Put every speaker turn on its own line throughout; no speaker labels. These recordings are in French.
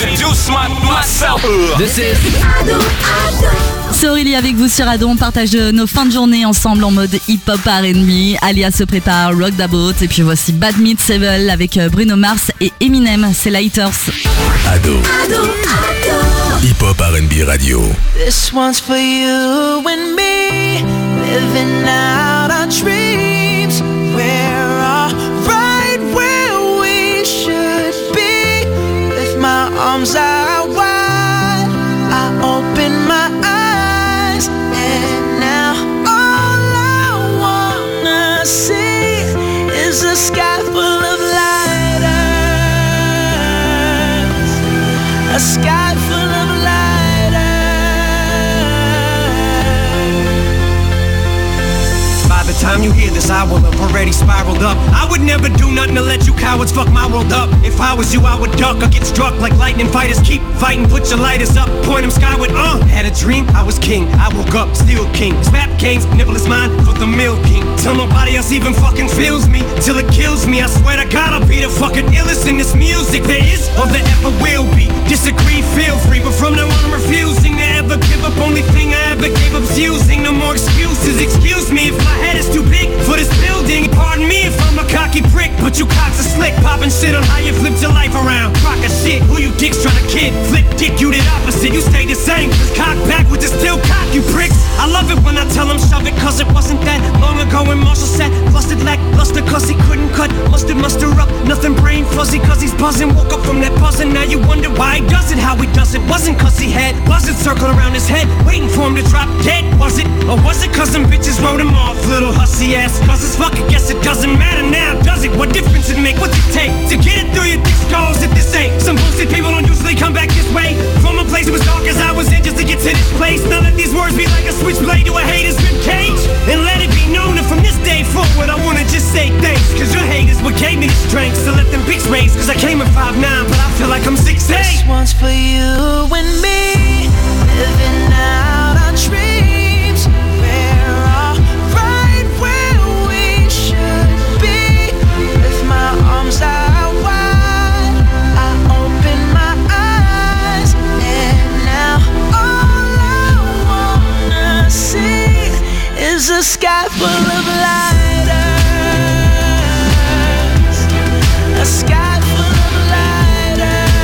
introduce myself.
This is
Ado.
C'est Aurélie avec vous sur Ado. On partage nos fins de journée ensemble en mode hip-hop R&B. Alia se prépare, Rock the Boat. Et puis voici Bad Meets Evil avec Bruno Mars et Eminem. C'est Lighters.
Ado. Hip-hop R&B radio.
This one's for you and me, living out our dreams. We're all right where we should be. With my arms out wide, I open my eyes, and now all I wanna see is a sky full of lighters, a sky full of
time you hear this, I will have already spiraled up. I would never do nothing to let you cowards fuck my world up. If I was you, I would duck or get struck like lightning fighters. Keep fighting, put your lighters up, point them skyward. Had a dream, I was king. I woke up, still king. Rap games, nibble is mine for the milking. Till nobody else even fucking feels me, till it kills me. I swear to God, I'll be the fucking illest in this music there is or there ever will be. Disagree, feel free, but from now on I'm refusing to ever give up. Only thing I ever gave up's using. No more excuses. Excuse me if my head is too big for this building. Pardon me if I'm a cocky prick, but you cocks are slick. Popping shit on how you flipped your life around. Crock of shit, who you dicks trying to kid? Flip dick, you did opposite. You stay the same, just cock backwards and still cock, you pricks. I love it when I tell them shove it, cause it wasn't that long ago when Marshall said busted lackluster cause he couldn't cut. Muster up, nothing brain fuzzy cause he's buzzing. Woke up from that buzzing, now you wonder why he does it, how he does it. Wasn't cause he had buzzards circling around his head, waiting for him to drop dead, was it? Or was it cause some bitches wrote him off, little hussy ass? Cause it's fuck, I guess it doesn't matter now, does it? What difference it make? What's it take to get it through your thick skulls if this ain't? Some bullshit people don't usually come back this way. From a place that was dark as I was in just to get to this place. Now let these words be like a switchblade to a hater's ribcage. And let it be known that from this day forward I wanna just say thanks, cause your hate is what gave me the strength. So let them beaks raise, cause I came at 5'9", but I feel like I'm 6'8".
This one's for you and me, living out our dreams. We're all right where we should be. With my arms out wide, I open my eyes, and now all I wanna see is a sky full of lighters, a sky full of lighters.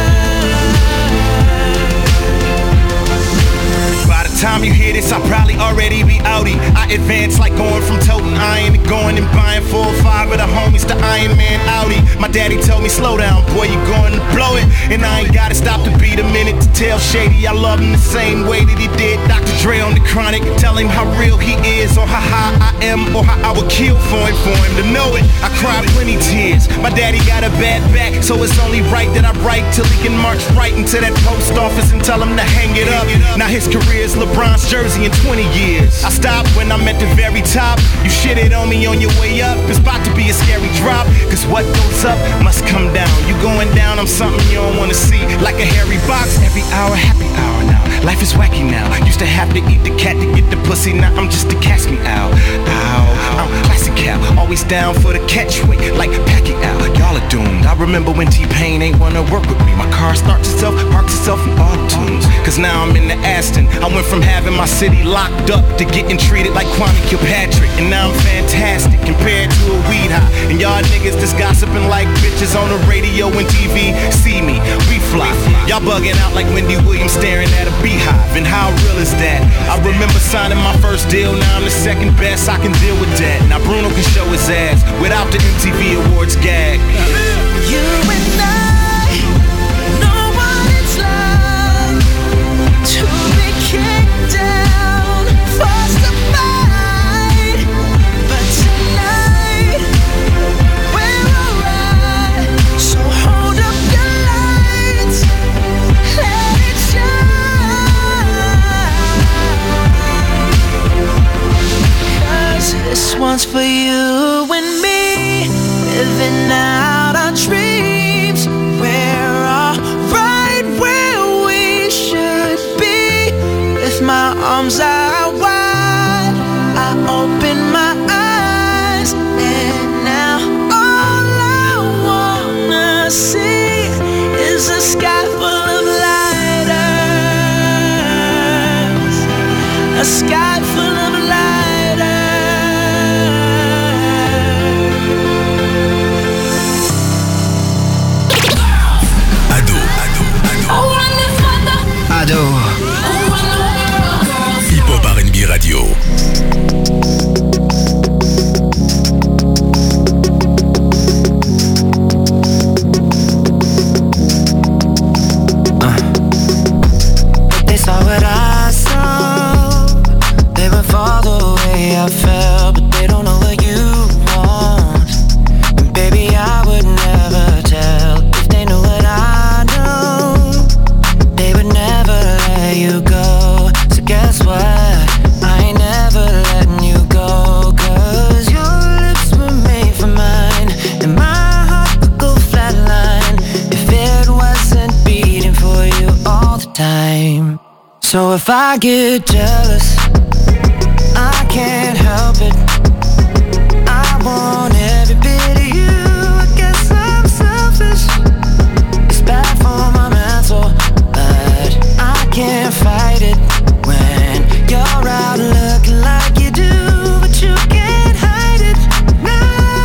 By the time you hear this, I'll probably already be outie. I advance like going from toting iron to going and buying 4 or 5 of the homies to Iron Man Audi. My daddy told me, slow down, boy, you going to blow it. And I ain't gotta stop to beat a minute to tell Shady I love him the same way that he did Dr. Dre on the Chronic. Tell him how real he is, or how high I am, or how I would kill for him to know it. I cried plenty tears. My daddy got a bad back, so it's only right that I write till he can march right into that post office and tell him to hang it up. Now his career's LeBron's jersey in 20 years. I stopped when I'm at the very top. You shitted on me on your way up. It's about to be a scary drop, cause what goes up must come down. You going down, I'm something you don't wanna see. Like a hairy box, every hour, happy hour now. Life is wacky now. Used to have to eat the cat to get the pussy. Now I'm just a catch me out. Ow, I'm classic cow. Always down for the catchweight, like Pacquiao. Y'all are doomed. I remember when T-Pain ain't wanna work with me. My car starts itself, parks itself in auto-tunes. Cause now I'm in the Aston. I went from having my city locked up to getting treated like Kwame Kilpatrick. And now I'm fantastic compared to a weed high. And y'all niggas just gossiping like bitches on the radio and TV. See me, we fly. Y'all bugging out like Wendy Williams staring at a beehive. And how real is that? I remember signing my first deal. Now I'm the second best, I can deal with that. Now Bruno can show his ass without the MTV Awards gag.
You and I know what it's like to be kicked down, forced to fight. But tonight we're alright. So hold up your lights, let it shine. Cause this one's for you and me, living out our dreams. We're all right where we should be. With my arms out wide, I open my eyes, and now all I wanna see is a sky full saw what I saw. They would fall the way I felt, but they don't know what you want. And baby, I would never tell if they knew what I know. They would never let you go. So guess what? I ain't never letting you go. 'Cause your lips were made for mine, and my heart would go flatline if it wasn't beating for you all the time. So if I get jealous, I can't help it. I want every bit of you. I guess I'm selfish. It's bad for my mental, but I can't fight it when you're out looking like you do, but you can't hide it. No,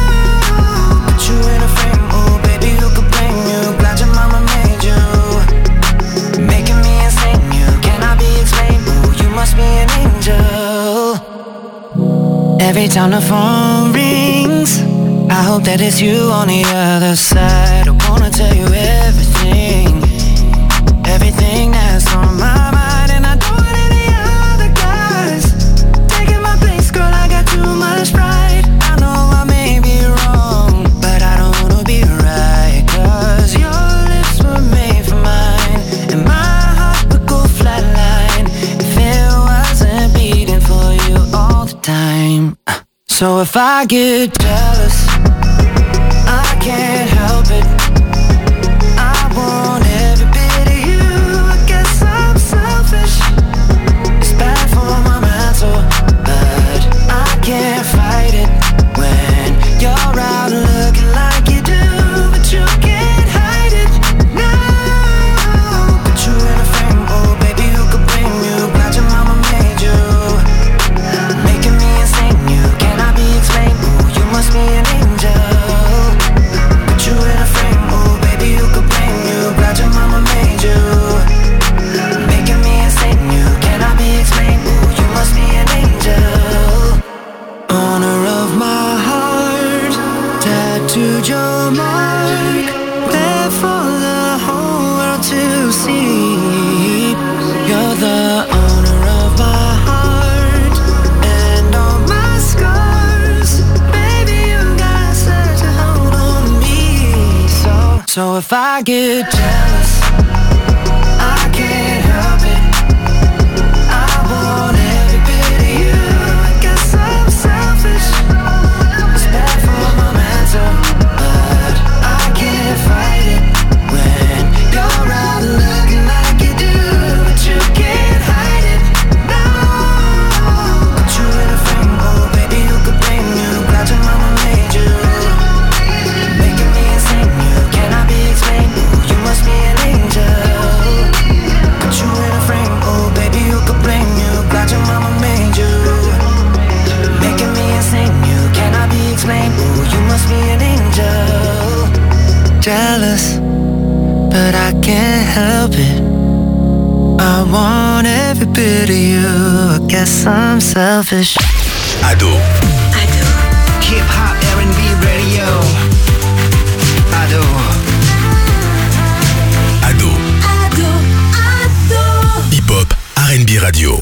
put you in a frame, oh baby, who could blame you? Glad your mama made you, making me insane. You cannot be explained. Oh, you must be an angel. Every time the phone rings, I hope that it's you on the other side. I wanna tell you everything, everything that's on my mind. And I don't want any other guys taking my place, girl, I got too much pride. I know I may be wrong, but I don't wanna be right. 'Cause your lips were made for mine, and my heart would go flatline if it wasn't beating for you all the time. So if I get jealous, I can't help it. I want every bit of you. I guess I'm selfish. It's bad for my mental, but I can't fight it when you're out looking like you do, but you can't hide it. No, put you in a frame, oh baby, who could blame you? Glad your mama made you, making me insane. You cannot be explained. Oh, you must be an angel. Put you in a frame, oh baby, who could blame you? Glad your mama made you, making me insane. You cannot be explained. Oh, you must be an angel. Owner of my heart, tattooed your mark, there for the whole world to see. You're the owner of my heart and all my scars. Baby, you got such a hold on me. So if I get jealous, I can't help it. I want every bit of you. I guess I'm selfish. It's bad for my mental, but I can't fight it when you're out looking like you do, but you can't hide it. No, put you in a frame, oh baby, who could blame you? Glad your mama made you, making me insane. You cannot be explained. Oh, you must be an angel. Put you in a frame, oh baby, who could blame you? Glad your mama made you, making me insane. You cannot be explained. Oh, you must be an angel. Jealous, but I can't help it. I want every bit of you. I guess I'm selfish.
Ado,
Hip hop R&B radio. Ado.
Ado, Hip Hop R&B Radio.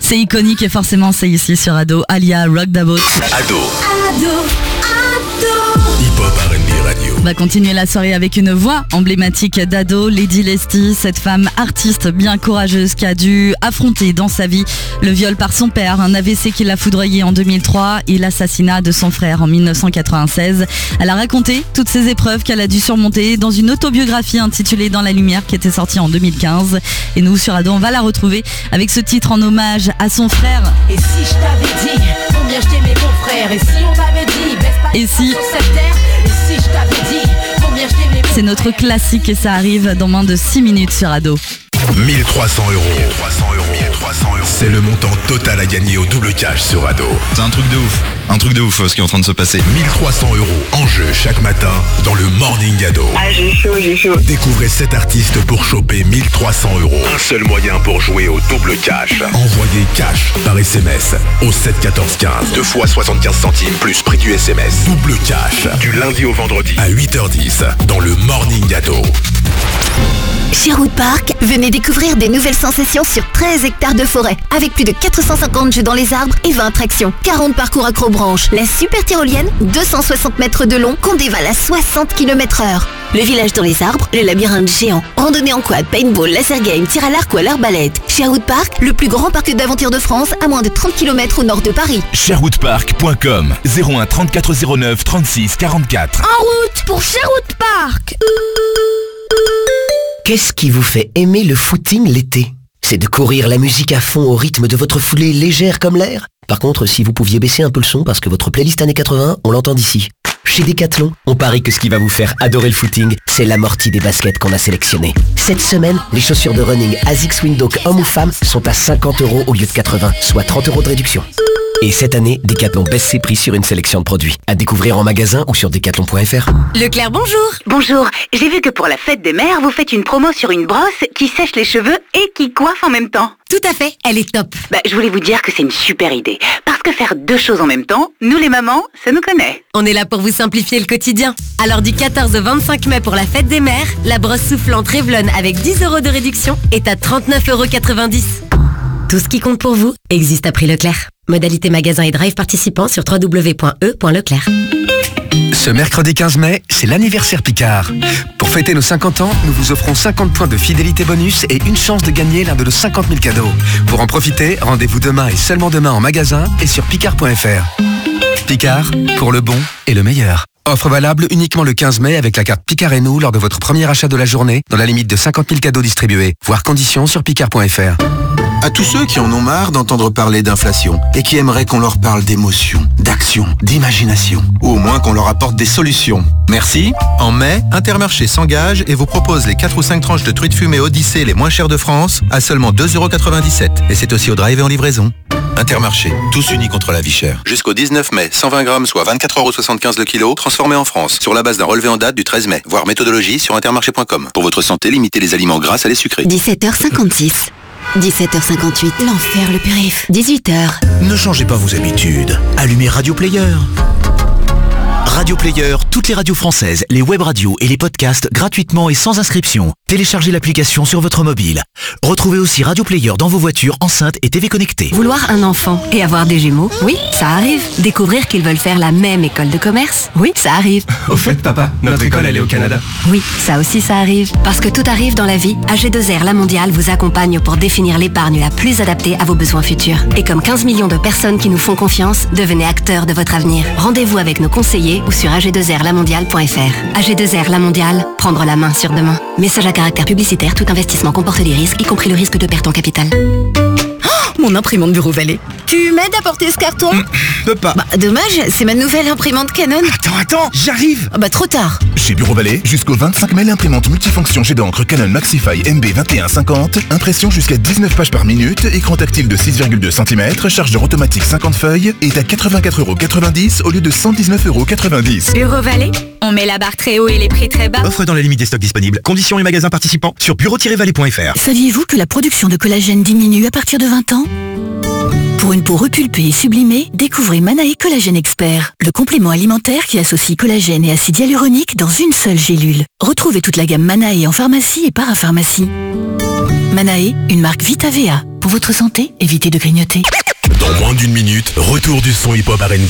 C'est iconique et forcément c'est ici sur Ado, Alia, Rock the Boat.
Ado. Hip-hop R&B Radio.
On va continuer la soirée avec une voix emblématique d'Ado, Lady Leslie, cette femme artiste bien courageuse qui a dû affronter dans sa vie le viol par son père, un AVC qui l'a foudroyé en 2003 et l'assassinat de son frère en 1996. Elle a raconté toutes ces épreuves qu'elle a dû surmonter dans une autobiographie intitulée Dans la lumière qui était sortie en 2015. Et nous sur Ado, on va la retrouver avec ce titre en hommage à son frère.
Et si je t'avais dit combien je t'aimais mon frère, et si on t'avait dit baisse pas
Et si
sur cette terre, et si je t'avais dit combien je t'aimais mon
C'est notre classique et ça arrive dans moins de 6 minutes sur Ado.
1300 €. 1300 €. C'est le montant total à gagner au double cash sur Ado.
C'est un truc de ouf. Un truc de ouf ce qui est en train de se passer.
1300 € en jeu chaque matin dans le Morning Ado.
Ah, j'ai chaud.
Découvrez 7 artistes pour choper 1300 €. Un seul moyen pour jouer au double cash. Envoyez cash par SMS au 7 14 15. 2 fois 75 centimes plus prix du SMS. Double cash du lundi au vendredi à 8h10 dans le Morning Ado.
Sherwood Park, venez découvrir des nouvelles sensations sur 13 hectares de forêt, avec plus de 450 jeux dans les arbres et 20 attractions, 40 parcours accrobranches, la super tyrolienne, 260 mètres de long qu'on dévale à 60 km/h. Le village dans les arbres, le labyrinthe géant, randonnée en quad, paintball, laser game, tir à l'arc ou à l'arbalète. Sherwood Park, le plus grand parc d'aventure de France, à moins de 30 km au nord de Paris.
Sherwoodpark.com 01 34 09 36 44.
En route pour Sherwood Park.
Qu'est-ce qui vous fait aimer le footing l'été? C'est de courir la musique à fond au rythme de votre foulée légère comme l'air? Par contre, si vous pouviez baisser un peu le son parce que votre playlist années 80, on l'entend d'ici. Chez Decathlon, on parie que ce qui va vous faire adorer le footing, c'est l'amorti des baskets qu'on a sélectionnées. Cette semaine, les chaussures de running ASICS Windhoek hommes ou femmes sont à 50 € au lieu de 80, soit 30 € de réduction. Et cette année, Decathlon baisse ses prix sur une sélection de produits. À découvrir en magasin ou sur decathlon.fr.
Leclerc, bonjour.
Bonjour, j'ai vu que pour la fête des mères, vous faites une promo sur une brosse qui sèche les cheveux et qui coiffe en même temps.
Tout à fait, elle est top.
Je voulais vous dire que c'est une super idée. Parce que faire deux choses en même temps, nous les mamans, ça nous connaît.
On est là pour vous simplifier le quotidien. Alors du 14 au 25 mai pour la fête des mères, la brosse soufflante Revlon avec 10 € de réduction est à 39,90 €. Tout ce qui compte pour vous existe à prix Leclerc. Modalité magasin et drive participant sur www.e.leclerc.
Ce mercredi 15 mai, c'est l'anniversaire Picard. Pour fêter nos 50 ans, nous vous offrons 50 points de fidélité bonus et une chance de gagner l'un de nos 50 000 cadeaux. Pour en profiter, rendez-vous demain et seulement demain en magasin et sur picard.fr. Picard, pour le bon et le meilleur. Offre valable uniquement le 15 mai avec la carte Picard et nous lors de votre premier achat de la journée dans la limite de 50 000 cadeaux distribués. Voir conditions sur picard.fr.
À tous ceux qui en ont marre d'entendre parler d'inflation et qui aimeraient qu'on leur parle d'émotion, d'action, d'imagination, ou au moins qu'on leur apporte des solutions.
Merci. En mai, Intermarché s'engage et vous propose les 4 ou 5 tranches de truites fumées Odyssée les moins chères de France à seulement 2,97 €. Et c'est aussi au drive et en livraison. Intermarché, tous unis contre la vie chère. Jusqu'au 19 mai, 120 grammes, soit 24,75 € le kilo, transformés en France, sur la base d'un relevé en date du 13 mai. Voir méthodologie sur intermarché.com. Pour votre santé, limitez les aliments gras à les sucrés.
17h56. 17h58. L'enfer le périph'. 18h.
Ne changez pas vos habitudes. Allumez Radio Player. Radio Player, toutes les radios françaises, les web radios et les podcasts gratuitement et sans inscription. Téléchargez l'application sur votre mobile. Retrouvez aussi Radio Player dans vos voitures, enceintes et TV connectées.
Vouloir un enfant et avoir des jumeaux, oui, ça arrive. Découvrir qu'ils veulent faire la même école de commerce, oui, ça arrive.
Au fait, papa, notre école, elle est au Canada.
Oui, ça aussi, ça arrive. Parce que tout arrive dans la vie, AG2R La Mondiale vous accompagne pour définir l'épargne la plus adaptée à vos besoins futurs. Et comme 15 millions de personnes qui nous font confiance, devenez acteurs de votre avenir. Rendez-vous avec nos conseillers ou sur ag2rlamondiale.fr. AG2R La Mondiale, prendre la main sur demain. Message à caractère publicitaire, tout investissement comporte des risques, y compris le risque de perte en capital. Oh, mon imprimante Bureau Vallée.
Tu m'aides à porter ce carton?
Peux pas.
Dommage, c'est ma nouvelle imprimante Canon.
Attends, j'arrive.
Trop tard.
Chez Bureau Vallée, jusqu'au 25 mai, l'imprimante multifonction jet d'encre Canon Maxify MB2150, impression jusqu'à 19 pages par minute, écran tactile de 6,2 cm, chargeur automatique 50 feuilles, est à 84,90 € au lieu de 119,90 €.
Bureau Vallée, on met la barre très haut et les prix très bas.
Offre dans la limite des stocks disponibles. Conditions et magasins participants sur bureau-vallée.fr.
Saviez-vous que la production de collagène diminue à partir de 20 ans?
Pour une peau repulpée et sublimée, découvrez Manae Collagène Expert, le complément alimentaire qui associe collagène et acide hyaluronique dans une seule gélule. Retrouvez toute la gamme Manae en pharmacie et parapharmacie. Manae, une marque Vitavea. Pour votre santé, évitez de grignoter.
Dans moins d'une minute, retour du son hip-hop R&B.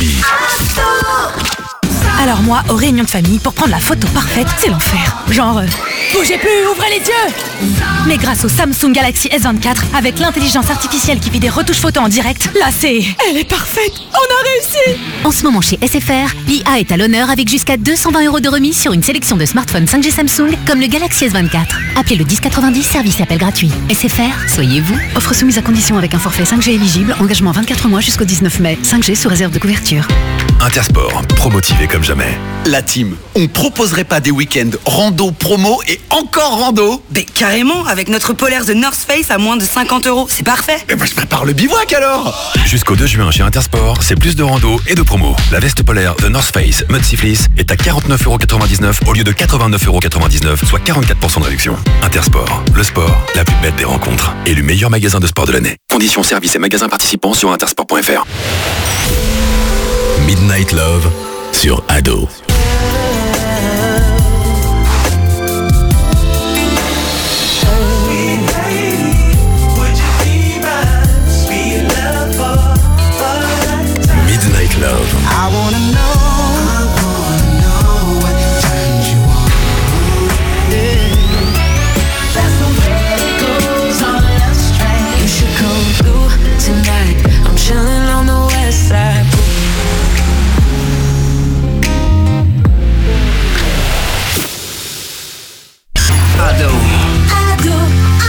Alors moi, aux réunions de famille, pour prendre la photo parfaite, c'est l'enfer. Genre, bougez plus, ouvrez les yeux. Mais grâce au Samsung Galaxy S24, avec l'intelligence artificielle qui fait des retouches photos en direct, là c'est... Elle est parfaite. On a réussi.
En ce moment chez SFR, l'IA est à l'honneur avec jusqu'à 220 € de remise sur une sélection de smartphones 5G Samsung comme le Galaxy S24. Appelez le 1090, service et appel gratuit. SFR, soyez vous.
Offre soumise à condition avec un forfait 5G éligible, engagement 24 mois jusqu'au 19 mai. 5G sous réserve de couverture.
Intersport, promotivé comme jamais.
La team, on proposerait pas des week-ends rando, promo et encore rando?
Mais carrément, avec notre polaire The North Face à moins de 50 €, c'est parfait.
Eh ben je prépare le bivouac alors.
Jusqu'au 2 juin chez Intersport, c'est plus de rando et de promo. La veste polaire The North Face Mudsy Fleece est à 49,99 € au lieu de 89,99 €, soit 44% de réduction. Intersport, le sport, la plus belle des rencontres. Élu meilleur magasin de sport de l'année. Conditions, services et magasins participants sur intersport.fr. Midnight Love sur Ado. Midnight Love.
I wanna know what turns you on. That's the way it goes on Love Train. You should come through tonight. I'm chilling on the west side.
Ado.
Ado,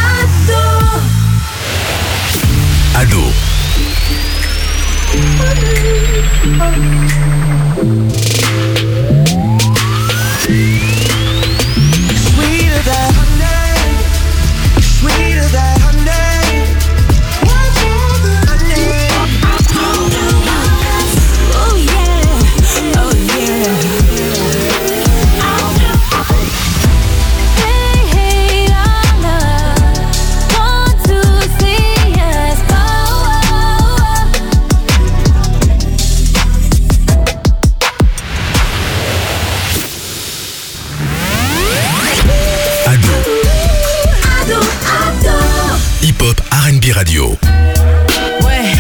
Ado.
Ado.
Sweeter than honey, sweeter than honey. What's more than honey? Oh yeah, oh yeah. Hey, hey, our love, want to see us go.
Ado. Hip-hop R&B radio.
Ouais,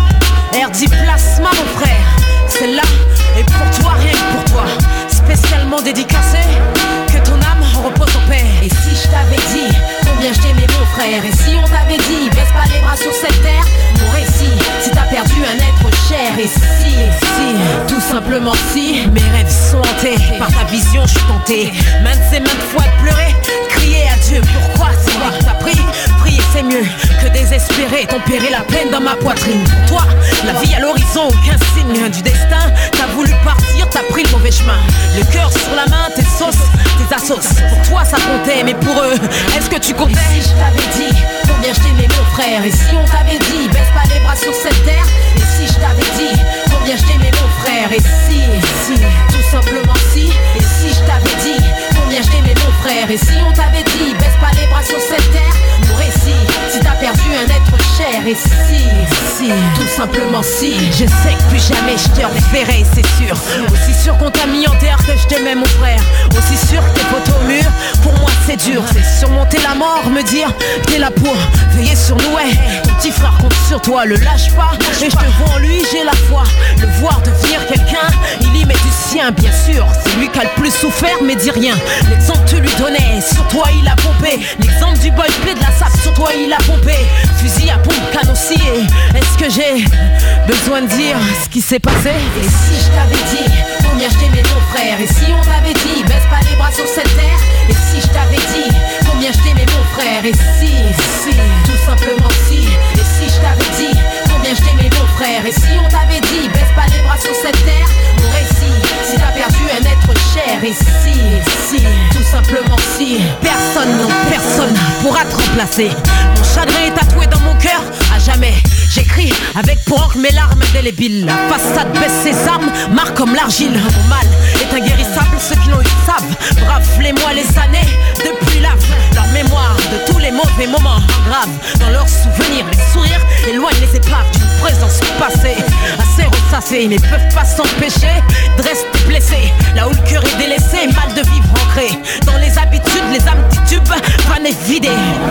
RD Plasma mon frère, celle-là est pour toi, rien que pour toi. Spécialement dédicacé, que ton âme repose en paix.
Et si je t'avais dit combien je t'aimais mon frère, et si on t'avait dit baisse pas les bras sur cette terre, mon récit, si t'as perdu un être cher, et si,
tout simplement si mes rêves sont hantés par ta vision, je suis tenté maintes et maintes fois de pleurer, crier à Dieu. Pourquoi c'est moi qui t'as pris? Prier c'est mieux que désespérer, tempérer la peine dans ma poitrine. Pour toi, la vie à l'horizon, aucun signe du destin. T'as voulu partir, t'as pris le mauvais chemin. Le cœur sur la main, tes sauces, tes assos. Pour toi ça comptait, mais pour eux, est-ce que tu comptais?
et si je t'avais dit combien je t'aimais mon frère, et si on t'avait dit baisse pas les bras sur cette terre, et si je t'avais dit combien je t'aimais mon frère, et si, tout simplement si, et si je t'avais dit combien je t'aimais mon frère, et si on t'avait dit baisse pas les bras sur cette terre, mon récit, si t'as perdu un être cher, et si, tout simplement si,
je sais que plus jamais je te reverrai, c'est sûr. Aussi sûr qu'on t'a mis en terre que je t'aimais mon frère, aussi sûr que tes potes au mur, pour moi c'est dur. C'est surmonter la mort, me dire t'es là pour veiller sur nous, ouais. Ton petit frère compte sur toi, le lâche pas. Et je te vois en lui, j'ai la foi. Le voir devenir quelqu'un, il y met du sien, bien sûr. C'est lui qui a le plus souffert, mais dis rien. L'exemple tu lui donnais, sur toi il a pompé. L'exemple du boy play de la sape, sur toi il a pompé. Fusil à pompe, canon scié. Est-ce que j'ai besoin de dire ce qui s'est passé?
et si je t'avais dit combien je t'aimais mon frère, et si on t'avait dit baisse pas les bras sur cette terre, et si je t'avais dit combien je t'aimais mon frère, et si, tout simplement si, et si je t'avais dit combien je t'aimais mon frère, et si on t'avait dit baisse pas les bras sur cette terre, mon récit, si t'as perdu un être cher, et si, tout simplement si,
personne, non personne pourra te remplacer. Mon chagrin est tatoué dans mon cœur à jamais. J'écris avec pour encre mes larmes indélébiles. La façade baisse ses armes, marque comme l'argile. Mon mal est inguérissable, ceux qui l'ont eu savent. Brave les mois, les années, depuis lave leur mémoire de tous les mauvais moments.
gravent dans leurs souvenirs. Les sourires éloignent les épaves d'une présence passée. Assez ressassés, mais peuvent pas s'empêcher de rester blessés. Là où le cœur est délaissé, mal de vivre ancré dans les habitudes, les âmes titubes, vannes et vidées.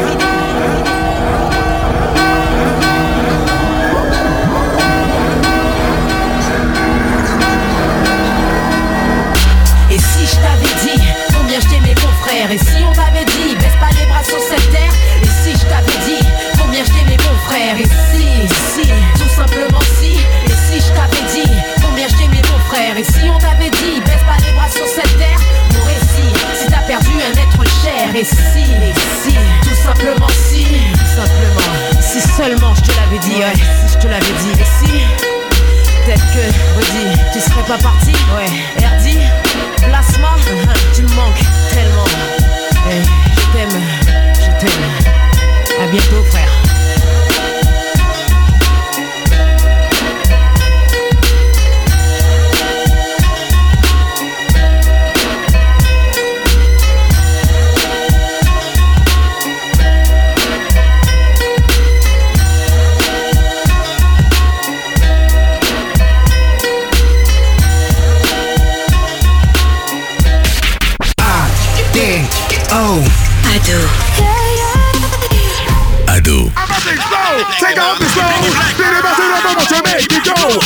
Et si je t'avais dit combien je t'aimais mon frère, et si on t'avait dit baisse pas les bras sur cette terre, et si je t'avais dit combien je t'aimais mon frère, et si, tout simplement si, et si je t'avais dit combien je t'aimais mon frère, et si on t'avait dit baisse pas les bras sur cette terre, mon récit, si t'as perdu un être cher, et si, tout simplement si, si seulement je te l'avais dit, ouais, si je te l'avais dit, et si, peut-être que, redis, tu serais pas parti, ouais, RD, Plasma, tu me manques tellement, et je t'aime, à bientôt frère.
Ado.
Take off the slow. Then it must have been to make it go.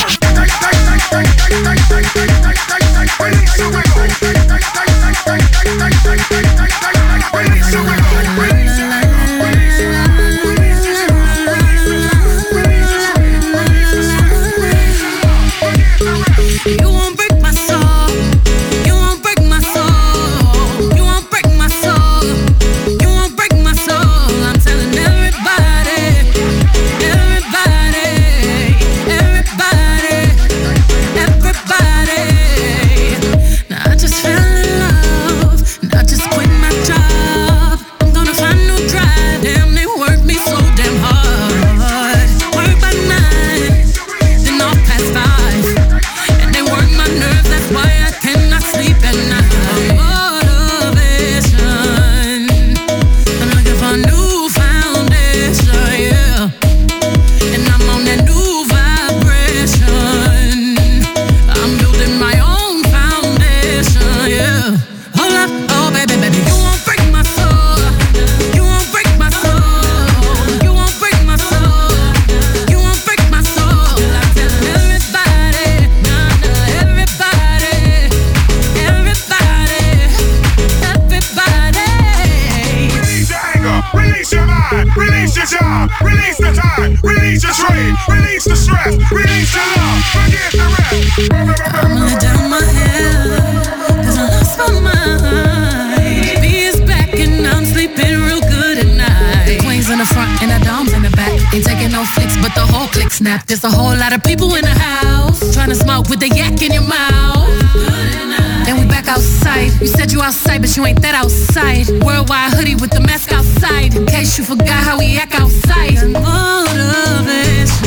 You won't break my soul. You won't break my soul. You won't break my soul. You won't break my soul. I'm telling everybody, everybody, everybody, everybody. Now I just fell in love. And I just quit my job. I'm gonna find new drive. Damn, they work me so damn hard. Work by 9, then off past 5. And they work my nerves, that's why I cannot sleep at night. Motivation, I'm looking for a new foundation, yeah. And I'm on that new vibration. I'm building my own foundation, yeah. Hold up, oh baby, baby, you won't break my soul. You won't break my soul. You won't break my soul. You won't break my soul. I'm telling everybody, everybody, everybody, everybody.
Release your anger, release your mind, release your job, release the time, release your trade, release the stress, release your love, forget the rest.
I'm gonna down my head, cause I lost my mind. B is back and I'm sleeping real good at night. Queens in the front and the doms in the back. Ain't taking no flicks, but the whole click snap. There's a whole lot of people in the house trying to smoke with the yak in your mouth. Then we back outside. You said you outside, but you ain't that outside. Worldwide hoodie with the mask outside, in case you forgot how we act outside. Motivation,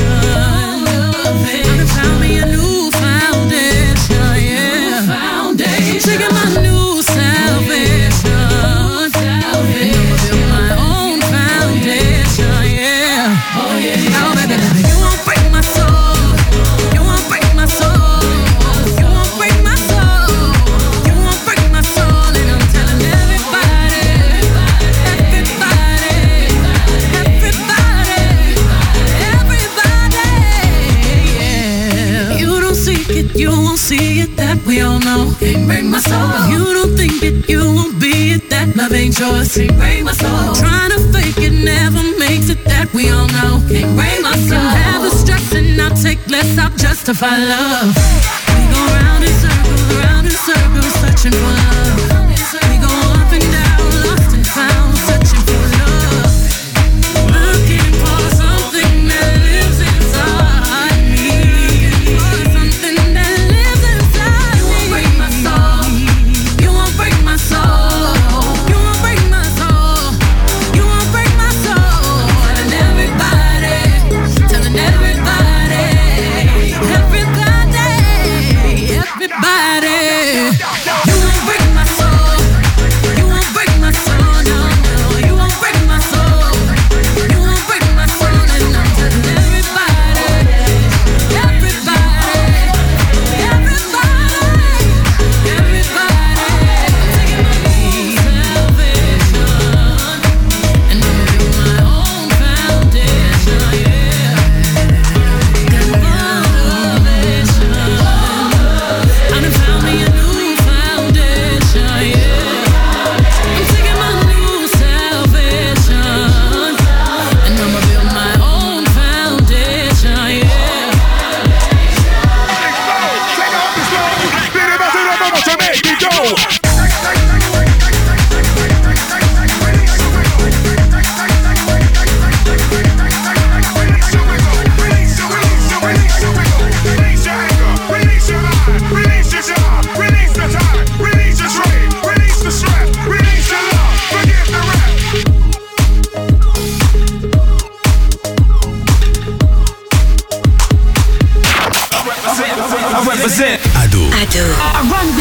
I found me a new foundation, yeah. Taking my new salvation, and I'ma build my own foundation, yeah. Oh yeah. Oh baby, baby, you won't break my soul. You won't break my soul. You won't break my soul. You won't break my soul. And I'm telling everybody, everybody, everybody, everybody, yeah. You don't seek it, you won't see it, that we all know. Can't break my soul. You don't think it, you won't be it, that love ain't yours. Can't break my soul. Trying to fake it never makes it, that we all know. Can't break my soul. Have the stress and I'll take less, I'll justify love. We go round in circles, searching for love. We go up and down, lost and found, searching for love. Looking for something that lives inside me. For something that lives inside me. You won't break my soul. You won't break my soul. You won't break my soul. You won't break my soul. Telling everybody, telling everybody, everybody, everybody. You won't break my soul.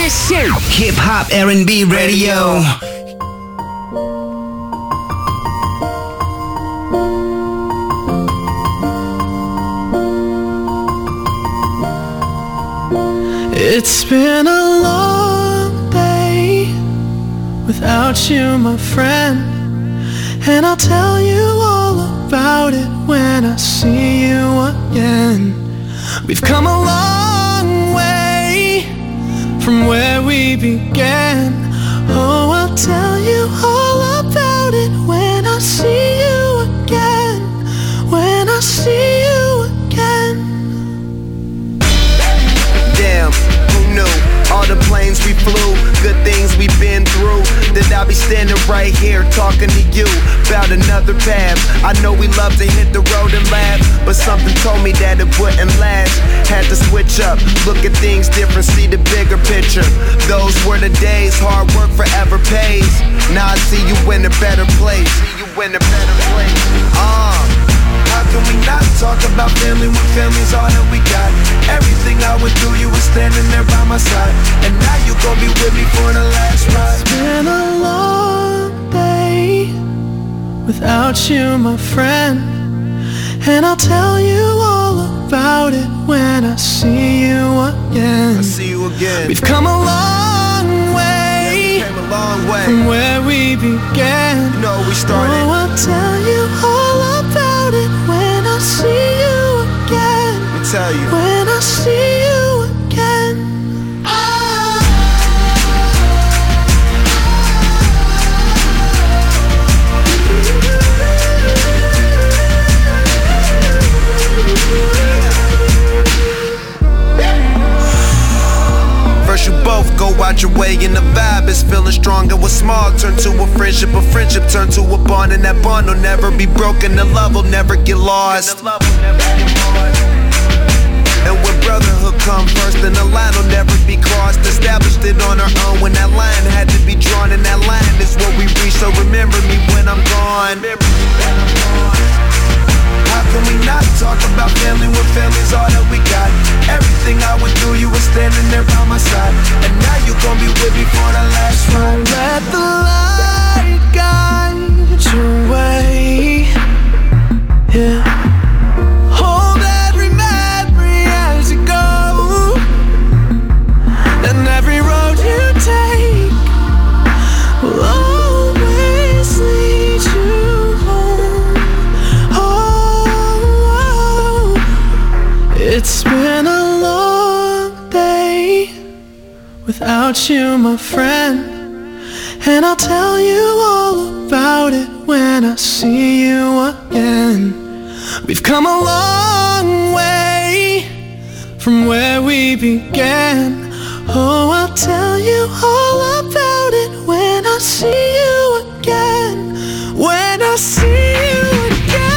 this shit. Hip Hop R&B Radio.
It's been a long day without you, my friend, and I'll tell you all about it when I see you again. We've come a long way from where we began. Oh, I'll tell you all about it when I see you again. When I see you again.
Damn, who knew? All the planes we flew, good things we've been through. That I'll be standing right here talking to you about another path. I know we love to hit the road and laugh, but something told me that it wouldn't last. Had to switch up, look at things different, see the bigger picture. Those were the days, hard work forever pays. Now I see you in a better place. How can we not talk about family when family's all that we got? Everything I went through, you were standing there by my side, and now you gon' be with me for the last ride.
It's been a long day without you, my friend, and I'll tell you all about it when I see you again. We've come a long way, from where we began.
You know we started.
Oh, I'll tell you all about it when I see you again.
Let me tell you.
When I see you again.
First you both go out your way and the vibe is feeling strong. And what's small turn to a friendship turn to a bond, and that bond will never be broken. The love will never get lost. And when brotherhood come first, then the line will never be crossed. Established it on our own when that line had to be drawn, and that line is what we reach. So remember me when I'm gone. How can we not talk about family when family's all that we got? Everything I went through, you were standing there by my side, and now you gon' be with me for the last ride.
Let the light guide your way. Yeah. Hold every memory as you go, and every road you take will always lead you home. Oh, it's been a long day without you, my friend, and I'll tell you all about it when I see you again. We've come a long way from where we began. Oh, I'll tell you all about it when I see you again. When I see you again.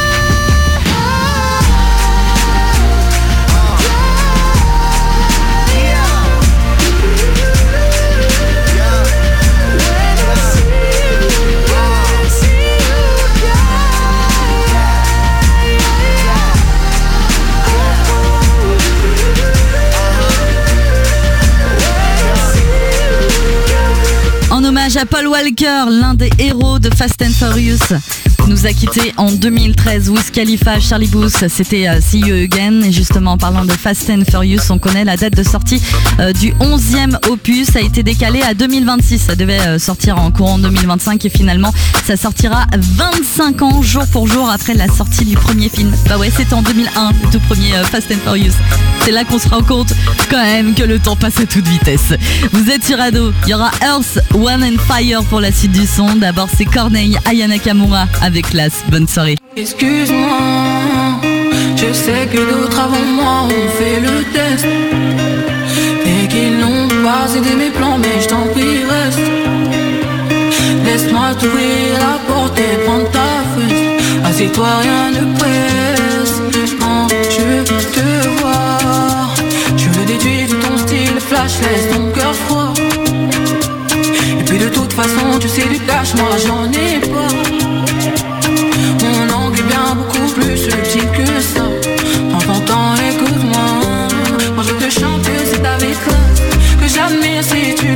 En hommage à Paul Walker, l'un des héros de Fast and Furious, nous a quitté en 2013. Wiz Khalifa, Charlie Puth, c'était See You Again. Et justement, en parlant de Fast and Furious, on connaît la date de sortie du 11e opus. Ça a été décalé à 2026. Ça devait sortir en courant 2025 et finalement, ça sortira 25 ans, jour pour jour, après la sortie du premier film. Bah ouais, c'était en 2001, le tout premier Fast and Furious. C'est là qu'on se rend compte quand même que le temps passe à toute vitesse. Vous êtes sur Ado, il y aura Earth, One and Fire pour la suite du son. D'abord, c'est Corneille, Aya Nakamura avec Classe. Bonne soirée.
Excuse-moi, je sais que d'autres avant moi ont fait le test et qu'ils n'ont pas aidé mes plans, mais je t'en prie reste. Laisse-moi t'ouvrir la porte et prendre ta fesse. Assieds-toi, rien ne presse. Non, je veux te voir. Je veux déduire de ton style flash, laisse ton cœur froid. Et puis de toute façon, tu sais du cash, moi j'en ai pas. Mon angle est bien beaucoup plus subtil que ça. Prends ton temps, écoute-moi. Moi je te chante, c'est avec classe que j'admire si tu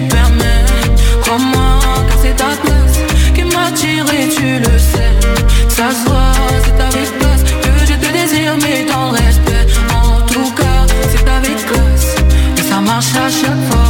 et tu le sais. Ça se voit, c'est avec classe que je te désire, mais dans le respect. En tout cas, c'est avec classe et ça marche à chaque fois.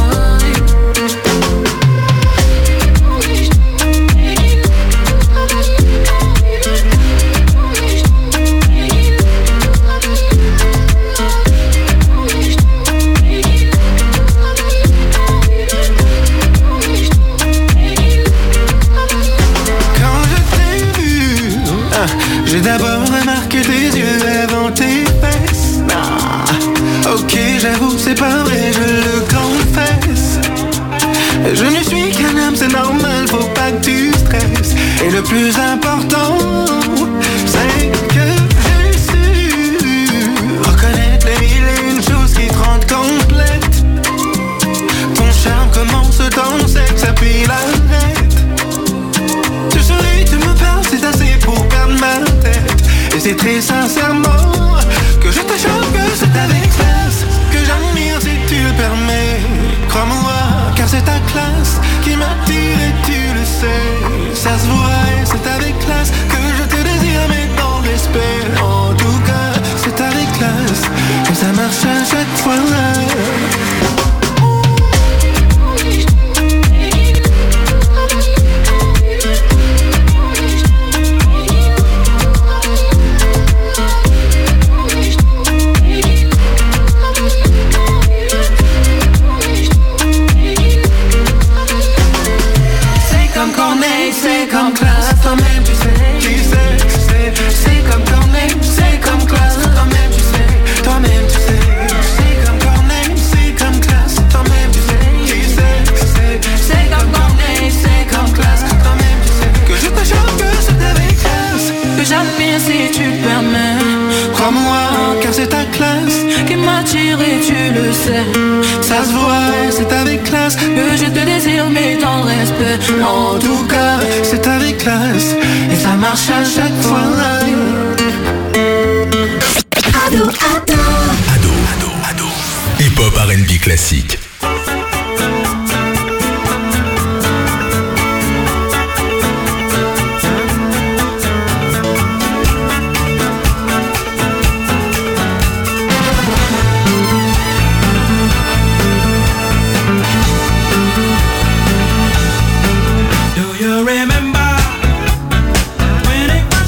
J'ai d'abord remarqué tes yeux avant tes fesses. Ok, j'avoue, c'est pas vrai, je le confesse. Je ne suis qu'un homme, c'est normal, faut pas que tu stresses. Et le plus important, c'est que j'ai su reconnaître les mille et une choses qui te rendent complète. Ton charme commence dans sexe, ça puis l'arrête. Tu souris, tu me parles, c'est assez pour perdre ma tête. Et c'est très sincèrement que je te choque, que c'est avec classe que j'admire si tu le permets. Crois-moi, car c'est ta classe qui m'attire et tu le sais. Ça se voit et c'est avec classe que je te désire, mais dans le respect. En tout cas, c'est avec classe que ça marche à chaque fois. C'est comme classe, toi-même tu sais, qui c'est comme Corneille, c'est comme classe, toi-même tu sais, toi-même tu sais, c'est comme Corneille, c'est comme classe, toi-même tu sais, qui c'est comme Corneille, c'est comme classe, toi-même tu sais, que je te choque, que c'est avec classe, que j'admire si tu le permets, crois-moi, car c'est ta classe qui m'attire et tu le sais, ça se voit, c'est avec classe, que je te désire mais dans le respect, en tout cas, c'est avec classe et ça marche à chaque fois.
Ado. Hip-hop R&B classique.
Do you remember when it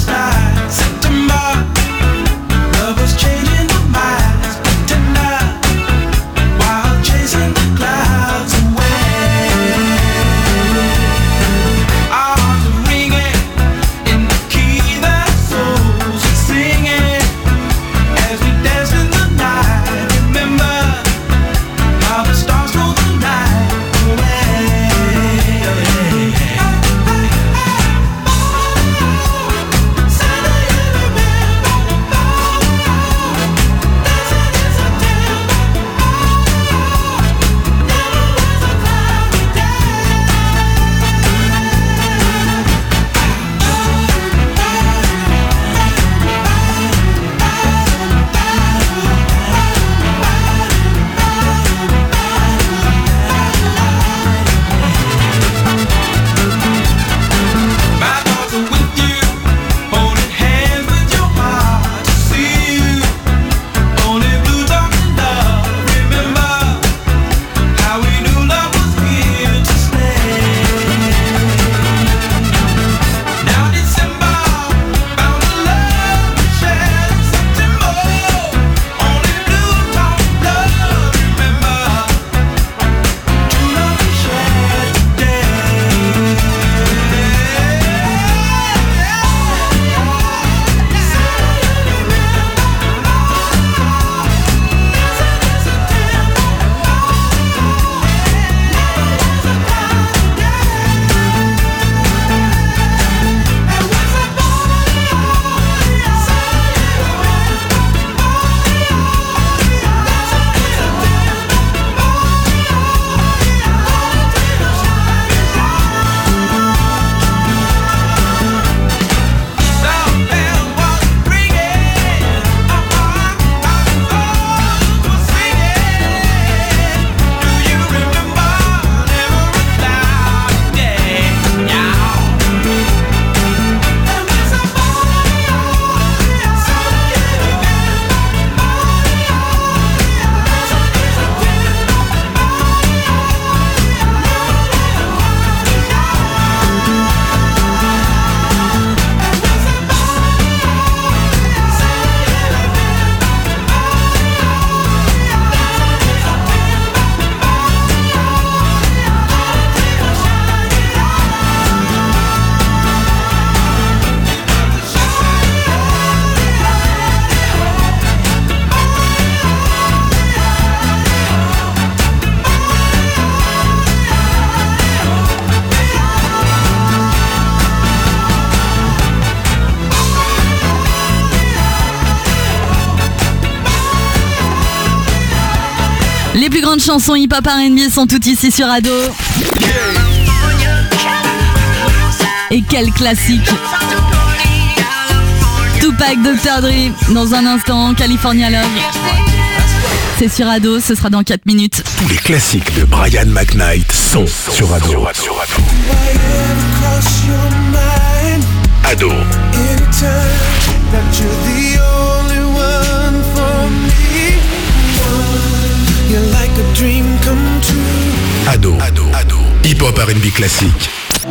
plus grandes chansons hip-hop R&B sont toutes ici sur Ado. Et quel classique! Tupac, Dr. Dre, dans un instant, California Love. C'est sur Ado, ce sera dans 4 minutes.
Tous les classiques de Brian McKnight sont sur Ado. Ado. Ado. Hip-hop R&B classique.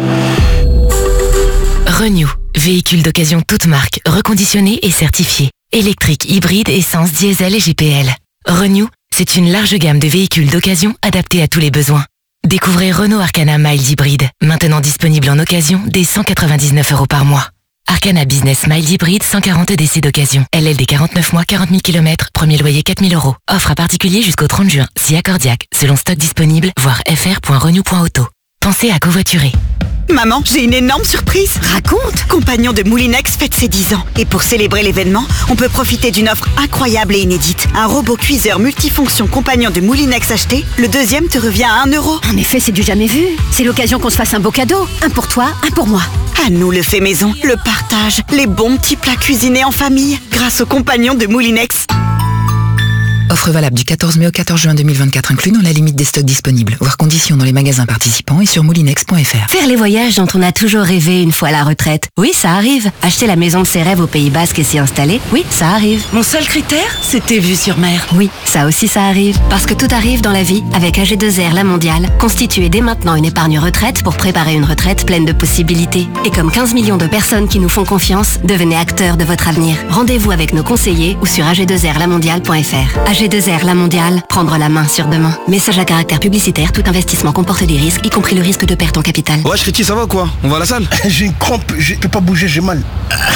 Renew, véhicule d'occasion toute marque, reconditionné et certifié. Électrique, hybride, essence, diesel et GPL. Renew, c'est une large gamme de véhicules d'occasion adaptés à tous les besoins. Découvrez Renault Arcana Mild Hybride, maintenant disponible en occasion dès 199 € par mois. Arcana Business Mild Hybride, 140 EDC d'occasion. LLD 49 mois, 40 000 km, premier loyer 4 000 €. Offre à particulier jusqu'au 30 juin, si accordiaque, selon stock disponible, voir fr.renew.auto. Pensez à covoiturer.
Maman, j'ai une énorme surprise. Raconte. Compagnon de Moulinex fête ses 10 ans. Et pour célébrer l'événement, on peut profiter d'une offre incroyable et inédite. Un robot cuiseur multifonction Compagnon de Moulinex acheté, le deuxième te revient à 1 €.
En effet, c'est du jamais vu. C'est l'occasion qu'on se fasse un beau cadeau. Un pour toi, un pour moi.
À nous le fait maison, le partage, les bons petits plats cuisinés en famille, grâce au Compagnon de Moulinex.
Offre valable du 14 mai au 14 juin 2024, inclus dans la limite des stocks disponibles. Voir conditions dans les magasins participants et sur moulinex.fr.
Faire les voyages dont on a toujours rêvé une fois à la retraite. Oui, ça arrive. Acheter la maison de ses rêves au Pays Basque et s'y installer. Oui, ça arrive.
Mon seul critère, c'était vue sur mer.
Oui, ça aussi ça arrive. Parce que tout arrive dans la vie avec AG2R La Mondiale. Constituez dès maintenant une épargne retraite pour préparer une retraite pleine de possibilités. Et comme 15 millions de personnes qui nous font confiance, devenez acteurs de votre avenir. Rendez-vous avec nos conseillers ou sur ag2rlamondiale.fr. AG2R La Mondiale, prendre la main sur demain. Message à caractère publicitaire, tout investissement comporte des risques, y compris le risque de perte en capital.
Ouais, Chriti, ça va quoi? On va à la salle?
J'ai une crampe, je peux pas bouger, j'ai mal.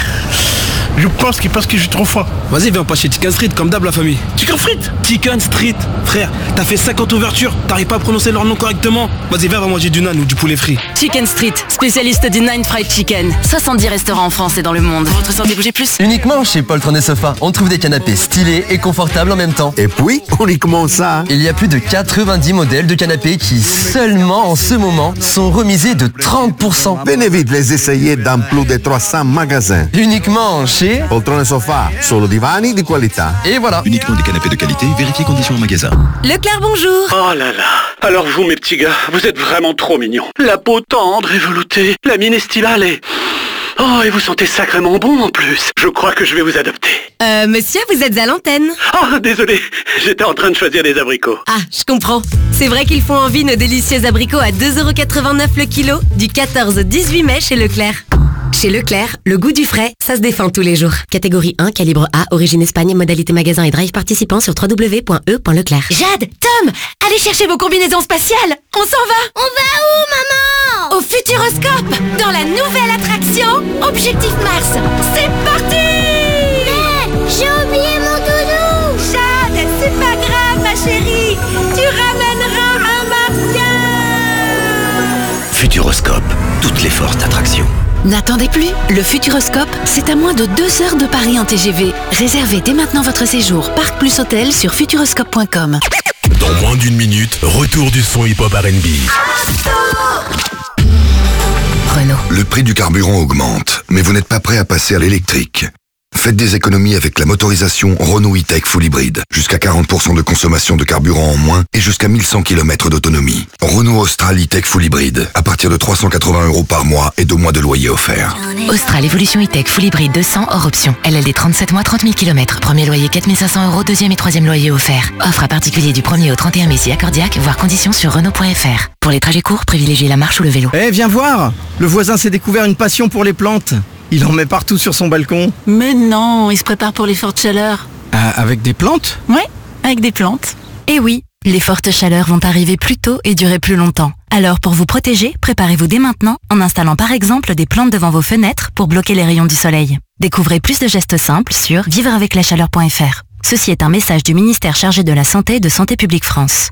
Je pense qu'il parce que j'ai trop faim.
Vas-y, viens, on passe chez Chicken Street, comme d'hab la famille.
Chicken Street?
Chicken Street, frère, t'as fait 50 ouvertures, t'arrives pas à prononcer leur nom correctement. Vas-y, viens, on va manger du nan ou du poulet frit.
Chicken Street, spécialiste du Nine Fried Chicken. 70 restaurants en France et dans le monde. Votre santé bouger plus?
Uniquement chez Poltron et Sofa, on trouve des canapés stylés et confortables en même temps.
Et puis, uniquement ça.
Il y a plus de 90 modèles de canapés qui, seulement en ce moment, sont remisés de 30%.
Venez vite les essayer dans plus de 300 magasins.
Uniquement chez
Poltron et Sofa, solo divani di qualità.
Et voilà.
Uniquement des canapés de qualité, vérifiez conditions en magasin.
Leclerc, bonjour.
Oh là là. Alors vous, mes petits gars, vous êtes vraiment trop mignons. La peau tendre et veloutée, la mine estivale et... Oh, et vous sentez sacrément bon en plus. Je crois que je vais vous adopter.
Monsieur, vous êtes à l'antenne.
Oh, désolé, j'étais en train de choisir des abricots.
Ah, je comprends. C'est vrai qu'ils font envie nos délicieux abricots à 2,89 € le kilo, du 14 au 18 mai chez Leclerc. Chez Leclerc, le goût du frais, ça se défend tous les jours. Catégorie 1, calibre A, origine Espagne, modalité magasin et drive participant sur www.e.leclerc.
Jade, Tom, allez chercher vos combinaisons spatiales. On s'en va.
On va où, maman?
Au Futuroscope, dans la nouvelle attraction Objectif Mars. C'est parti.
Mais j'ai oublié mon doudou.
Jade, c'est pas grave, ma chérie. Tu ramèneras un martien.
Futuroscope, toutes les forces d'attraction.
N'attendez plus, le Futuroscope, c'est à moins de 2 heures de Paris en TGV. Réservez dès maintenant votre séjour Parc Plus Hôtel sur futuroscope.com.
Dans moins d'une minute, retour du son hip-hop R&B.
Renault.
Le prix du carburant augmente, mais vous n'êtes pas prêt à passer à l'électrique. Faites des économies avec la motorisation Renault E-Tech Full Hybrid. Jusqu'à 40% de consommation de carburant en moins et jusqu'à 1100 km d'autonomie. Renault Austral E-Tech Full Hybrid. À partir de 380 € par mois et 2 mois de loyer offert.
Austral Evolution E-Tech Full Hybrid 200 hors option. LLD 37 mois, 30 000 km. Premier loyer 4 500 €, deuxième et troisième loyer offert. Offre à particulier du 1er au 31 mai si accordiaque, voir conditions sur Renault.fr. Pour les trajets courts, privilégiez la marche ou le vélo.
Eh, viens voir. Le voisin s'est découvert une passion pour les plantes. Il en met partout sur son balcon.
Mais non, il se prépare pour les fortes chaleurs.
Avec des plantes?
Ouais, avec des plantes.
Et oui, les fortes chaleurs vont arriver plus tôt et durer plus longtemps. Alors pour vous protéger, préparez-vous dès maintenant en installant par exemple des plantes devant vos fenêtres pour bloquer les rayons du soleil. Découvrez plus de gestes simples sur vivreaveclachaleur.fr. Ceci est un message du ministère chargé de la Santé et de Santé publique France.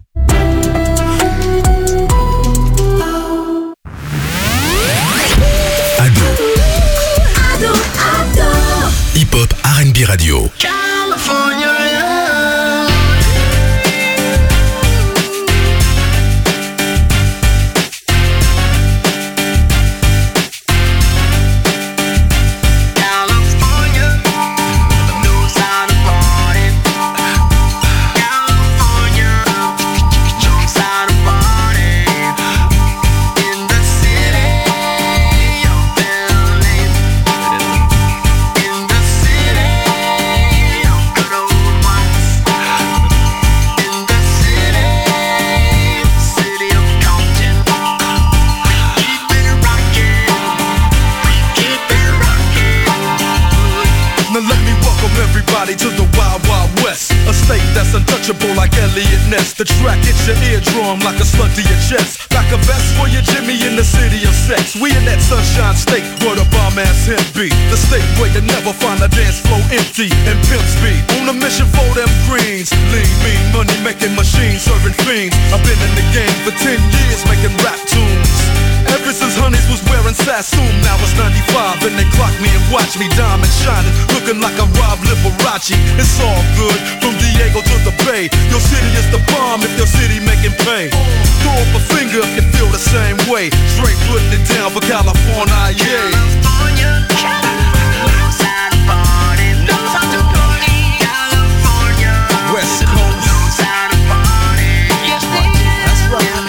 Hip-hop R&B Radio.
California.
less untouchable like Elliot Ness. The track hits your eardrum like a slug to your chest. Back a vest for your Jimmy in the city of sex. We in that sunshine state where the bomb ass him be. The state where you never find a dance floor empty and pimp speed. On a mission for them greens. Lean, mean, money making machines, serving fiends. I've been in the game for 10 years making rap tunes. Ever since Honeys was wearing Sassoon, now it's 95 and they clock me and watch me diamond shining, looking like a Rob Liberace. It's all good, from Diego to the Bay. Your city is the bomb if your city making pay. Throw up a finger if you feel the same way. Straight putting it down for California, yeah. West Coast. That's right.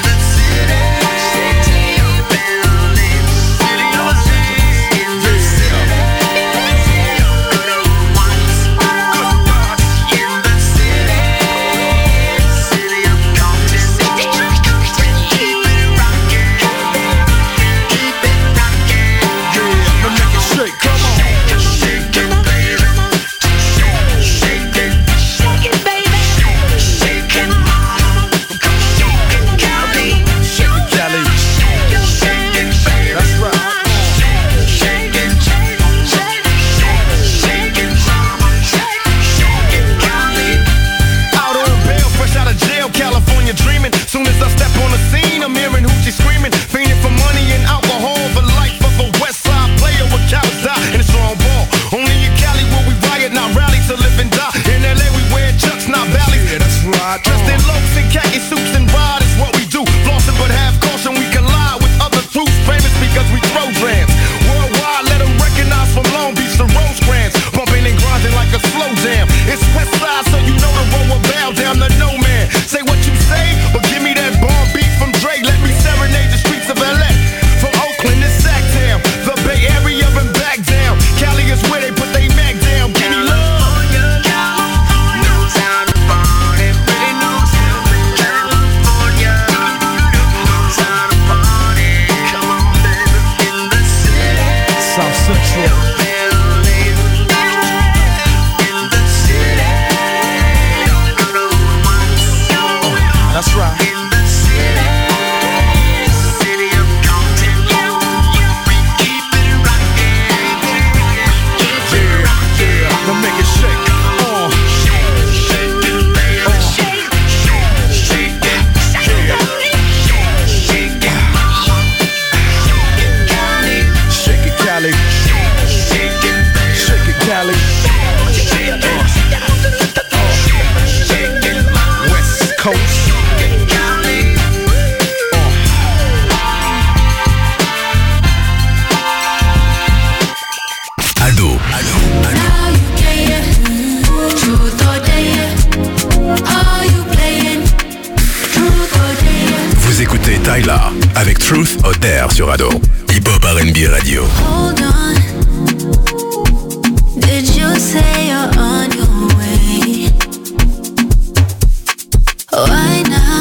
Avec Truth or Dare sur Ado. Hip-Hop R&B Radio.
Hold on. Did you say you're on your way? Why now?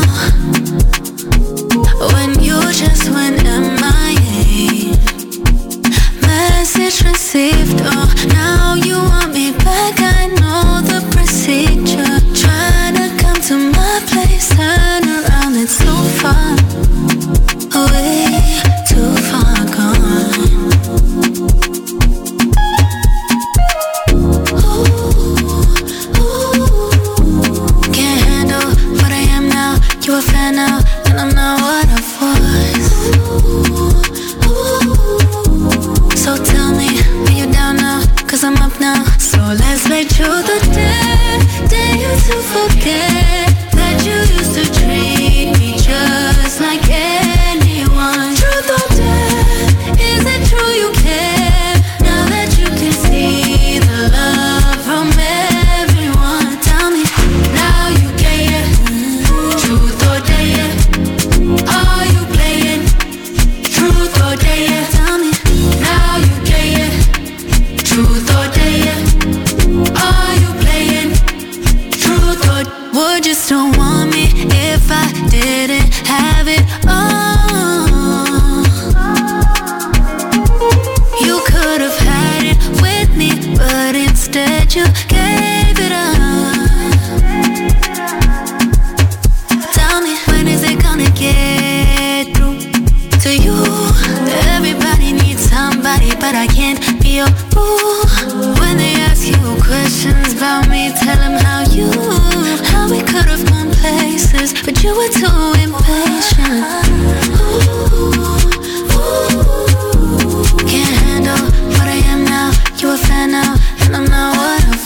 When you just went MIA. Message received, oh, now you want me back. I know the procedure. Trying to come to my place, turn around, it's so far away, too far gone. Can't handle what I am now. You a fan now, and I'm not what I was. So tell me, are you down now? Cause I'm up now. So let's make truth or dare. Dare you to forget that you used to treat me just like anyone. Truth or dare, is it true you care? Now that you can see the love from everyone. Tell me, now you care. Truth or dare, are you playing? Truth or dare, tell me, now you care. Truth or dare, are you playing? Truth or would you still want me if be your boo. When they ask you questions about me, tell them how we could have gone places, but you were too impatient. Can't handle what I am now. You a fan now, and I'm not what I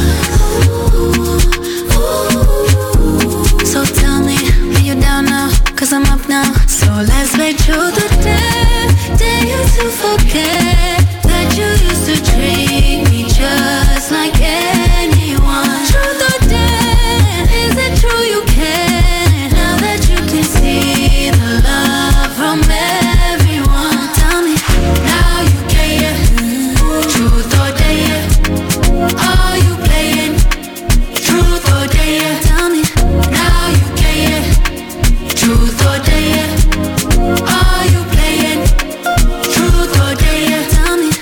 was. So tell me, are you down now? 'Cause I'm up now. So let's make truth or dare you to forget that you used to treat me just like anyone. Truth or dare, is it true you care? Now that you can see the love from everyone. Tell me, now you care. Truth or dare, are you playing? Truth or dare, tell me, now you care. Truth or dare, are you playing? Truth or dare, tell me.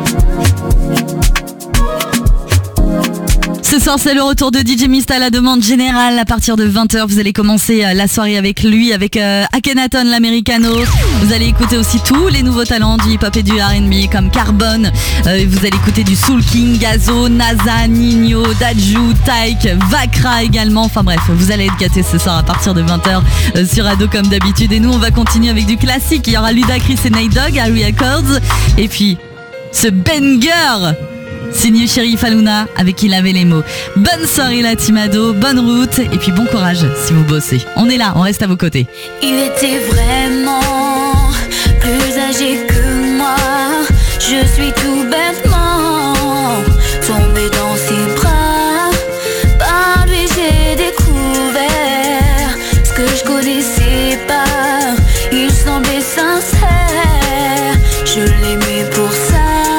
Ce soir, c'est le retour de DJ Mist à la demande générale. À partir de 20h, vous allez commencer la soirée avec lui, avec Akhenaton, l'Americano. Vous allez écouter aussi tous les nouveaux talents du hip-hop et du R&B comme Carbone. Vous allez écouter du Soul King, Gazo, NASA, Nino, Dadju, Tyke, Vakra également. Enfin bref, vous allez être gâtés ce soir à partir de 20h sur Ado comme d'habitude. Et nous, on va continuer avec du classique. Il y aura Ludacris et Nate Dogg, Harry Accords. Et puis, ce banger signé Sheriff Aluna avec qui il avait les mots. Bonne soirée la team Ado, bonne route et puis bon courage si vous bossez. On est là, on reste à vos côtés.
Il était vraiment plus âgé que moi. Je suis tout bêtement tombée dans ses bras. Par lui j'ai découvert ce que je connaissais pas. Il semblait sincère, je l'aimais pour ça.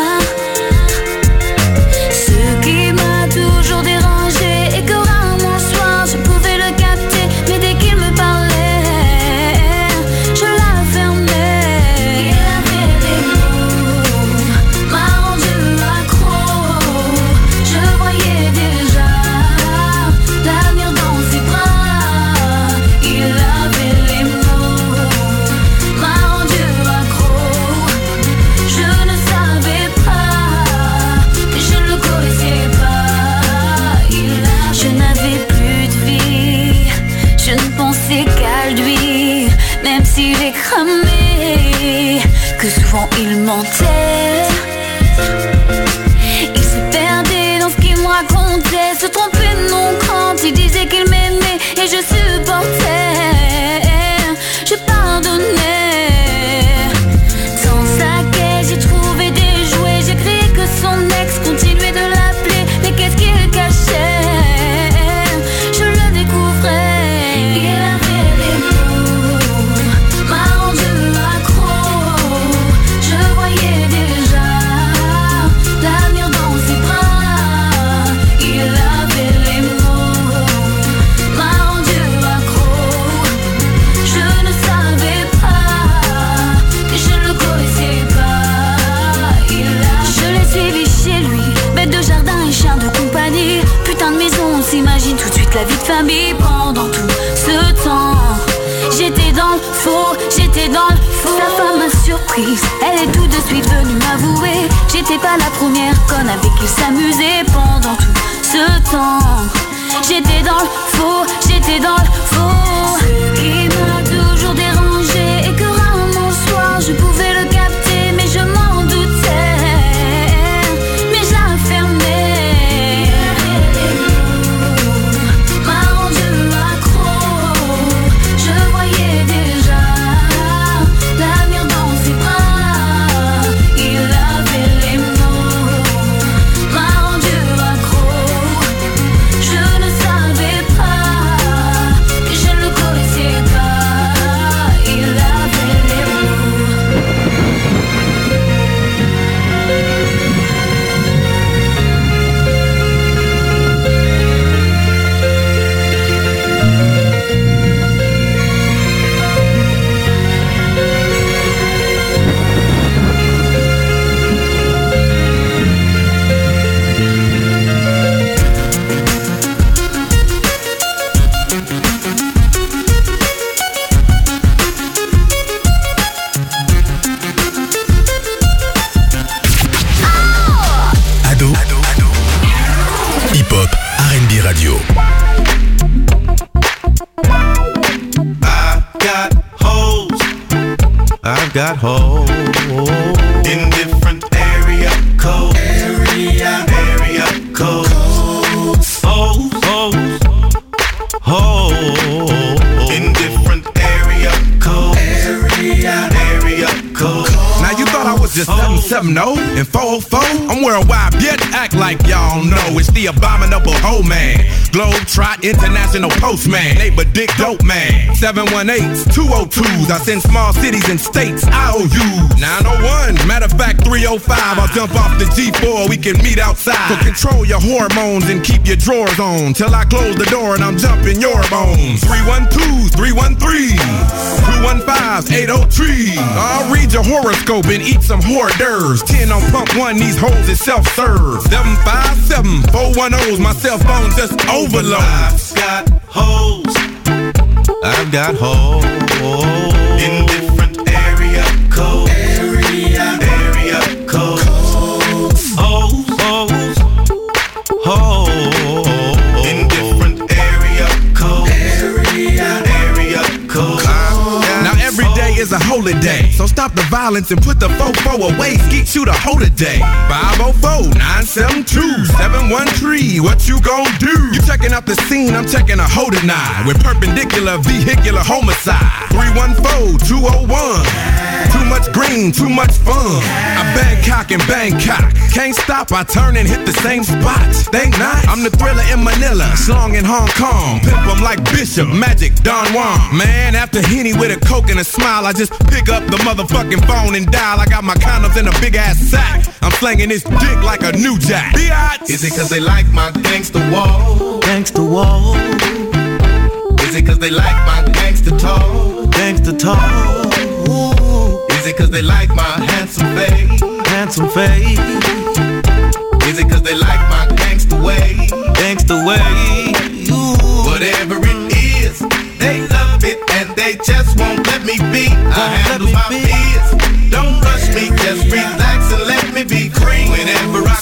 Ce qui m'a toujours dérangé et que rarement le soir je pouvais le capter, mais dès qu'il me parlait, je la fermais. Il avait des mots, m'a rendu accro. Je voyais déjà l'avenir dans ses bras. Il avait les mots, m'a rendu accro. Je ne savais pas, je ne le connaissais pas. Je n'avais plus de vie, je ne pensais qu'à lui, même s'il est cramé, que souvent il mentait. Il se perdait dans ce qu'il me racontait, se trompait de nom quand il disait qu'il m'aimait, et je supportais, je pardonnais. Sans sa caisse, j'ai trouvé des jouets, j'ai crié que son ex continuait de l'appeler, mais qu'est-ce qu'il cachait? Je le découvrais. Il avait des mots, m'a rendu accro. Je voyais déjà l'avenir dans ses bras. Il avait les mots, m'a rendu accro. Je ne savais pas, je ne le connaissais pas. Je l'ai suivi chez lui, bête de jardin et chien de compagnie. Putain de maison, on s'imagine tout de suite la vie de famille. Pendant tout ce temps, j'étais dans le faux, j'étais dans le faux. Sa femme m'a surprise, elle est tout de suite venue m'avouer. J'étais pas la première conne avec qui s'amusait. Pendant tout ce temps, j'étais dans le faux, j'étais dans le faux. Ce qui m'a toujours dérangé et que rarement le soir je pouvais le capter, mais je m'en doutais, mais je la fermais. M'a rendu accro, je voyais déjà l'avenir dans ses bras. Il avait les mots, m'a rendu accro. Je ne savais pas, je ne le connaissais pas. Il avait les mots.
Radio.
I've got holes in different area codes. Area codes. Holes in different area codes. Area codes.
Now you thought I was just 770 and 404? I'm worldwide, yet act like y'all know. It's the abominable hoe man. Globetrot International Postman. Neighbor Dick Dope Man. 718s, 202s. I send small cities and states IOUs. 901, matter of fact 305. I'll jump off the G4, we can meet outside. So control your hormones and keep your drawers on till I close the door and I'm jumping your bones. 312s, 313s, 215s, 803. I'll read your horoscope and eat some hors d'oeuvres. 10 on pump 1, these hoes is self-serve. 757 410's, my cell phone just overload.
I've got holes in different area codes. Area codes. Holes in different area codes. Area codes.
Now every day is a holiday, so stop the violence and put the fofo away. Skeet shoot a hoe today. 504-972-713. What you gon' do? You checking out the scene, I'm checking a hoe tonight. With perpendicular vehicular homicide. 314-201. Too much green, too much fun. I Bangkok and Bangkok. Can't stop, I turn and hit the same spot. Think not, I'm the thriller in Manila, slong in Hong Kong. Pimp 'em like Bishop, Magic, Don Juan. Man, after Henny with a Coke and a smile, I just pick up the motherfucking phone and dial. I got my condoms in a big ass sack. I'm slanging this dick like a new jack.
Is it cause they like my gangsta wall?
Gangsta wall.
Is it cause they like my gangsta talk?
Gangsta talk.
Is it cause they like my handsome face?
Handsome face.